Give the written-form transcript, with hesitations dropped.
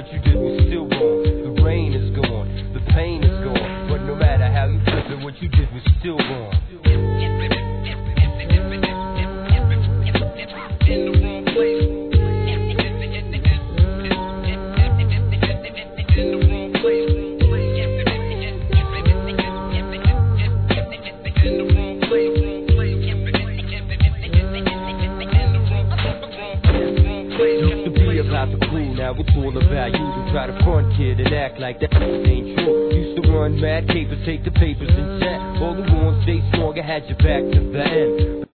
what you did was still wrong. The rain is gone, the pain is gone, but no matter how you flip it, what you did was still wrong. In the wrong place. In the wrong place. In the wrong place. Used to be about the cool, now it's all about you. To try to front kid and act like that ain't true. Used to run mad capers, take the papers and chat. All the ones stay strong, I had your back to the end.